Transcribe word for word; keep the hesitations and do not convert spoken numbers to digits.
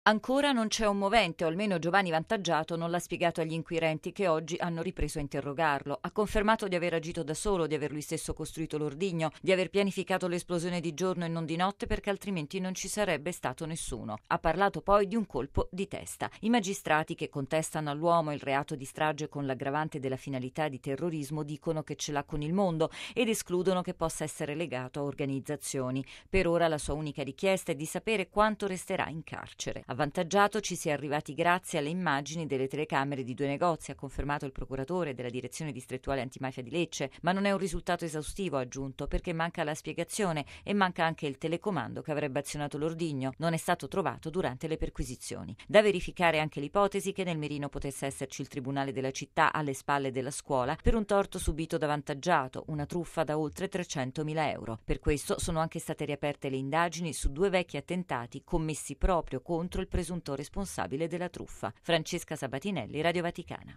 Ancora non c'è un movente, o almeno Giovanni Vantaggiato non l'ha spiegato agli inquirenti che oggi hanno ripreso a interrogarlo. Ha confermato di aver agito da solo, di aver lui stesso costruito l'ordigno, di aver pianificato l'esplosione di giorno e non di notte perché altrimenti non ci sarebbe stato nessuno. Ha parlato poi di un colpo di testa. I magistrati che contestano all'uomo il reato di strage con l'aggravante della finalità di terrorismo dicono che ce l'ha con il mondo ed escludono che possa essere legato a organizzazioni. Per ora la sua unica richiesta è di sapere quanto resterà in carcere. Avvantaggiato ci si è arrivati grazie alle immagini delle telecamere di due negozi, ha confermato il procuratore della direzione distrettuale antimafia di Lecce, ma non è un risultato esaustivo, ha aggiunto, perché manca la spiegazione e manca anche il telecomando che avrebbe azionato l'ordigno. Non è stato trovato durante le perquisizioni. Da verificare anche l'ipotesi che nel mirino potesse esserci il tribunale della città alle spalle della scuola per un torto subito da Avvantaggiato, una truffa da oltre trecentomila euro. Per questo sono anche state riaperte le indagini su due vecchi attentati commessi proprio contro il presunto responsabile della truffa. Francesca Sabatinelli, Radio Vaticana.